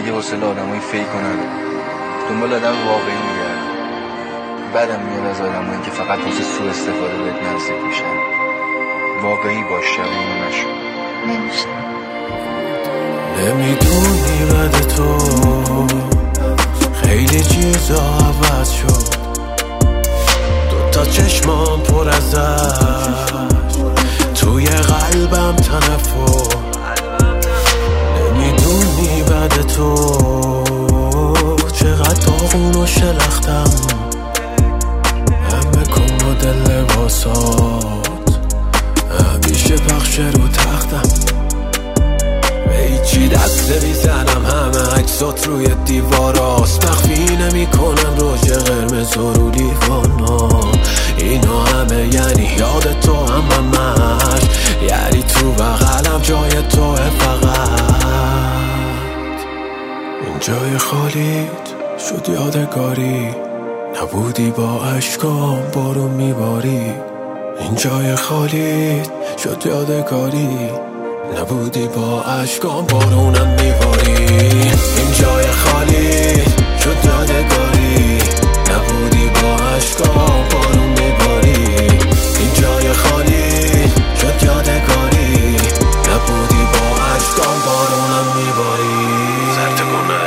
دیگه حوصله آدمای فیک رو ندارم. دنبال آدم واقعی میگردم. بعدم میاد از آدمایی که فقط واسه سوء استفاده بهت نزدیک میشن. واقعی باش، شبیه نشو. نمیشه. نمیدونی بعد تو خیلی چیزا عوض شد. دوتا چشمام پر از اشک، توی قلبم تنفر. نمیدونی بعد تو چقدر داغون و شلختم. همه کمد لباسات همیشه پخش رو تختم. به هیچی دست میزنم، همه عکسات روی دیواراست. مخفی نمی کنم روژ قرمز و رو لیوانا. اینا همه یعنی یاد تو، همش یعنی تو بغلم جای توه. فقط این جای خالیت شد یادگاری، نبودی با اشکام بارون میباری. این جای خالیت شد یادگاری، نبودی با اشکام بارونم میباری. این جای خالی شد یادگاری، نبودی با اشکام بارون میباری. این جای خالی شد یادگاری، نبودی با اشکام بارونم میباری. زرتکون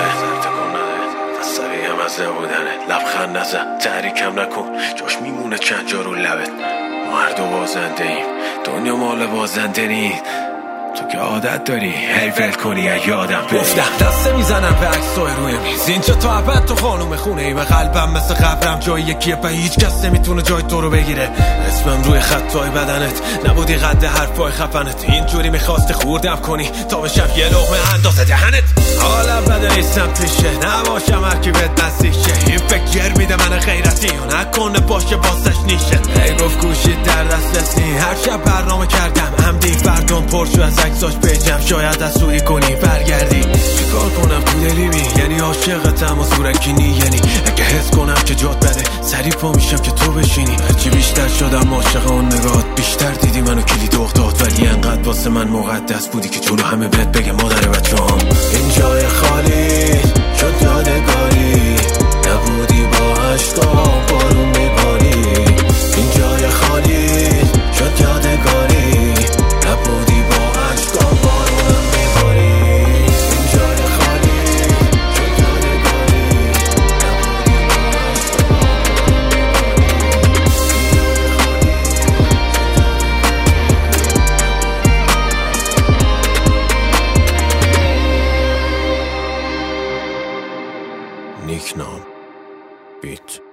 نده تصوی هم از نبودنه. لبخند نزن، تحریکم نکن، جاش میمونه چند جا رو لبت. ما هر دو بازنده ایم، دنیا مال بازنده نید. تو که عادت داری هیفل کنی یادم گفتم. دسته میزنم به عکسای روی میز، اینجا تو ابد تو خانوم خونه ای. به قلبم مثل قبرم جای یکیه، به هیچ کس نمیتونه جای تو رو بگیره. اسمم روی خطای بدنت، نبودی قد حرفای خفنت. اینجوری میخواستی خوردم کنی تا بشم یه لقمه اندازه دهنت. حالا بده نیستم پیشه، نباشم هرکی بهت نزدیک شه. این فکر میده من غیرتی و نکنه باشه واسش نیشه. هی گفت گوشید در دست نی، هر شب برنامه کردم عمدی فردان پرشو از عکساش بجم. شاید از سوی کنی برگردی، چیکار کنم تو دلی می یعنی عاشقتم و زورکی یعنی اگه حس کنم که جات بده سری پا میشم که تو بشینی. هرچی بیشتر شدم عاشق اون نگات، بیشتر دیدی منو کلید افتاد. ولی انقدر واسه من مقدس بودی که جلو همه بهت بگه مادر بچه‌ام. این جای خالی شد یادگاری، نبودی با اشکام بارون میباری. این جای خالی شد یادگاری، نبودی با اشکام بارونم میباری. این جای خالی شد یادگاری، نبودی با اشکام. نیکنام بیت